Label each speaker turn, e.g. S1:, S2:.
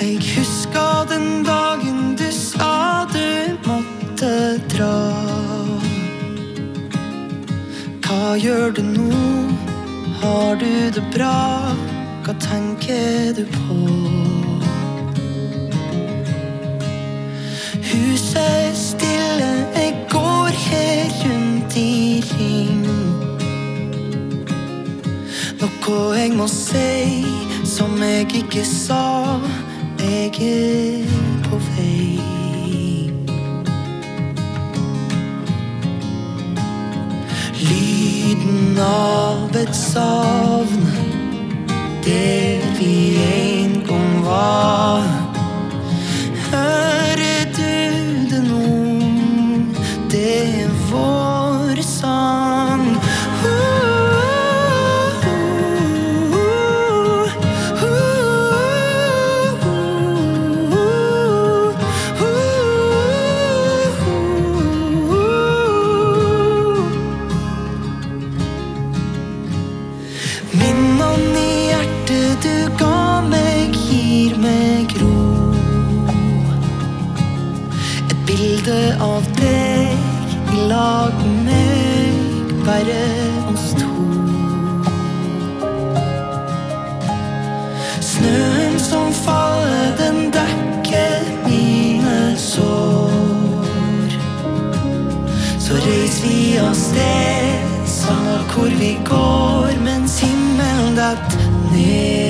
S1: Jeg husker den dagen du sa du måtte dra. Hva gjør du nå? Har du det bra? Hva tenker du på? Huset er stille, jeg går her rundt i ring. Noe jeg må si som jeg ikke sa. Jeg er på vei. Lyden av et savn der vi en gang var. Hører du det nå? Det er vår sang. Minnene i hjertet du ga meg gir meg ro. Et bilde av deg i lag med meg, bare oss to. Snøen som faller, den dekker mine sår. Så reis vi av sted, samme hvor vi går, mens himmelen dett ned.